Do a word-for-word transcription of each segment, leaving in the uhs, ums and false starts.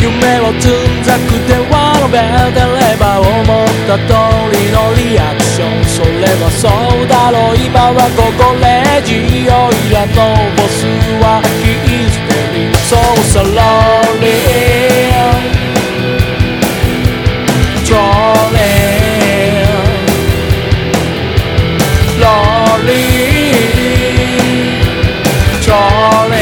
夢をつんざく電話のベルでれば思った通りのリアクション、それはそうだろう。今はここレジオイラのボスはヒステリー、そうさローリージョーリーローリージョーリ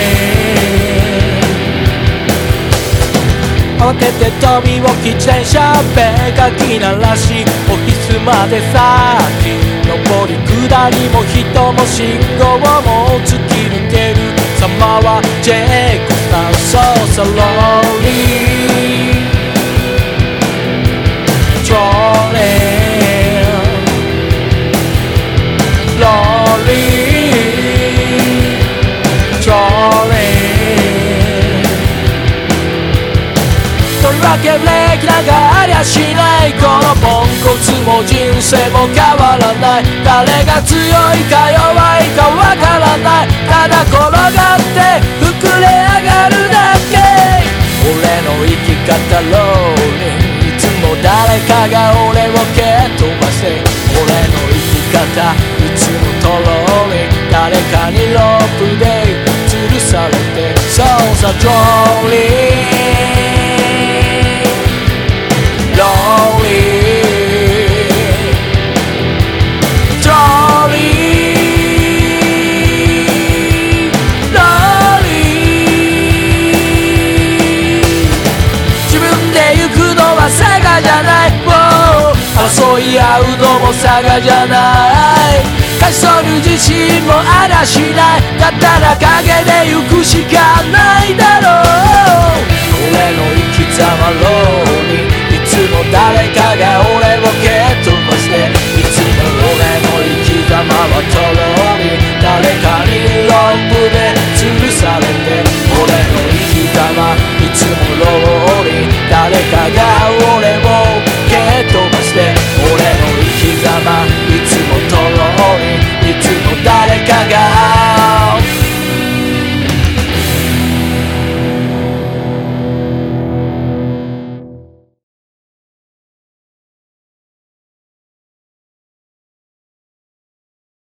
ー、慌てて飛び起き自転車べかき鳴らしオフィスまで先、上り下りも人も信号も突き抜ける様はジェイクさん、そうさローリージョーリーローリージョーリー、とりわけブレーキなんかありゃしない、このポンコツも人生も変わらない、誰が強いか弱いかわからない、ただ転がって膨れ上がるだけ、俺の生き方ローリー、いつも誰かが俺を蹴っ飛ばして、俺の生き方いつもトローリー、誰かにロープで吊るされて、そうさジョーリーローリージョーリーローリー、自分で行くのは佐賀じゃない、争い合うのも佐賀じゃない、勝ち取る自信もあらしない、だったら